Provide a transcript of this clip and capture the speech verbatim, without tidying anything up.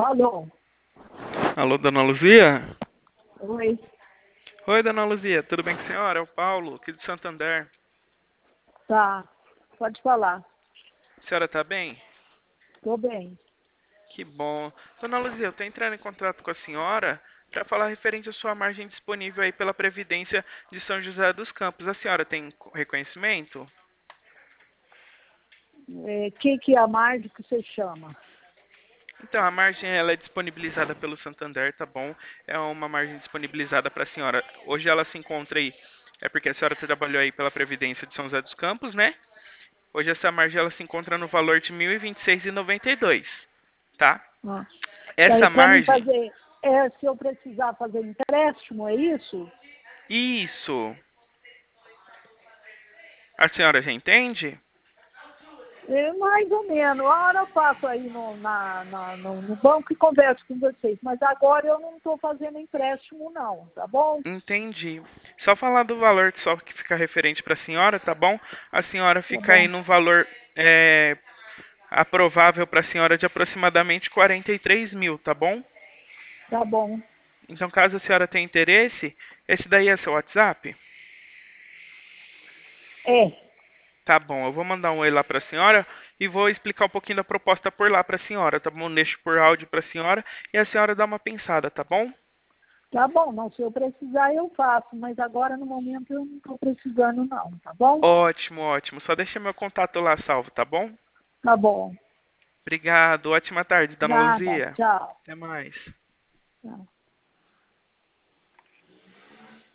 Alô? Alô, dona Luzia? Oi. Oi, dona Luzia, tudo bem com a senhora? É o Paulo, aqui de Santander. Tá. Pode falar. A senhora tá bem? Tô bem. Que bom. Dona Luzia, eu tô entrando em contato com a senhora para falar referente à sua margem disponível aí pela Previdência de São José dos Campos. A senhora tem reconhecimento? É, que que é a margem que você chama? Então, a margem ela é disponibilizada pelo Santander, tá bom? É uma margem disponibilizada para a senhora. Hoje ela se encontra aí, é porque a senhora trabalhou aí pela Previdência de São José dos Campos, né? Hoje essa margem ela se encontra no valor de mil e vinte e seis reais e noventa e dois centavos, tá? Ah, Essa para mim margem, fazer, é, se eu precisar fazer empréstimo, é isso? isso, a senhora já entende? É, mais ou menos. A hora eu passo aí no, na, na- no, no banco e converso com vocês. Mas agora eu não estou fazendo empréstimo, não. Tá bom? Entendi. Só falar do valor que só que fica referente para a senhora, tá bom? A senhora Tá fica aí bom. no valor é, aprovável para a senhora de aproximadamente quarenta e três mil, tá bom? Tá bom. Então, caso a senhora tenha interesse, esse daí é seu WhatsApp? É. Tá bom, eu vou mandar um oi lá para a senhora e vou explicar um pouquinho da proposta por lá para a senhora, tá bom? Deixo por áudio para a senhora e a senhora dá uma pensada, tá bom? Tá bom. Não, se eu precisar, eu faço. Mas agora, no momento, eu não estou precisando, não. Tá bom? Ótimo, ótimo. Só deixa meu contato lá salvo, tá bom? Tá bom. Obrigado. Ótima tarde, dona Nada. Luzia. Tchau. Até mais. Tchau.